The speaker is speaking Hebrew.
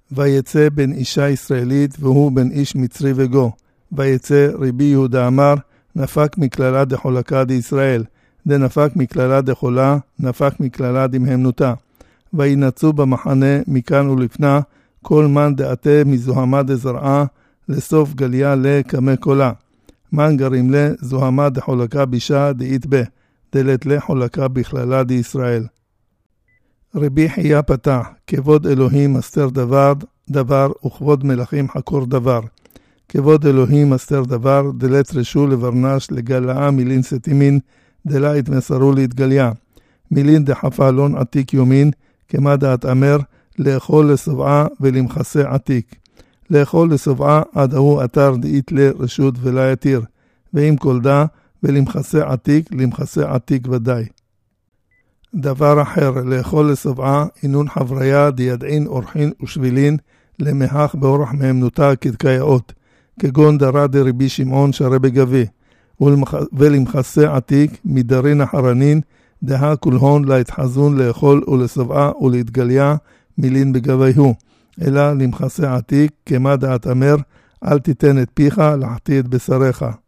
ויצא בן אישה ישראלית והוא בן איש מצרי וגו. ויצא רבי יהודה אמר, נפק מכללה דחולקה דישראל, דנפק מכללה דחולה, נפק מכללה דמהמנותה. וינצו במחנה מכאן ולפנה, כל מן דעתה מזוהמה דזרעה, לסוף גליה לקמא קולה. מן גרים לה זוהמה דחולקה בישה דאית בה, דלת לה חולקה בכללה דישראל. רבי חייה פתח, כבוד אלוהים אסתר דבר, וכבוד מלכים חקור דבר. כבוד אלוהים אסתר דבר, דלת רשו לברנש לגלעה מילין סתימין, דלה התמסרו להתגליה. מילין דחפה לון עתיק יומין, כמה דעת אמר, לאכול לסובעה ולמחסה עתיק. לאכול לסובעה עד ההוא אתר דאית לרשות ולה יתיר. ואם קולדה ולמחסה עתיק, למחסה עתיק ודאי. דבר אחר, לאכול לסובעה, אינון חבריה דידעין אורחין ושבילין, למחך באורח מהמנותה כדקאיות, כגון דרה דרבי שמעון שרה בגבי, ולמחסה עתיק מדרין החרנין, דהה כולהון להתחזון לאכול ולסובעה ולהתגליה מילין בגביהו, אלא למחסה עתיק כמה דעת אמר, אל תיתן את פיך לחטיא את בשריך.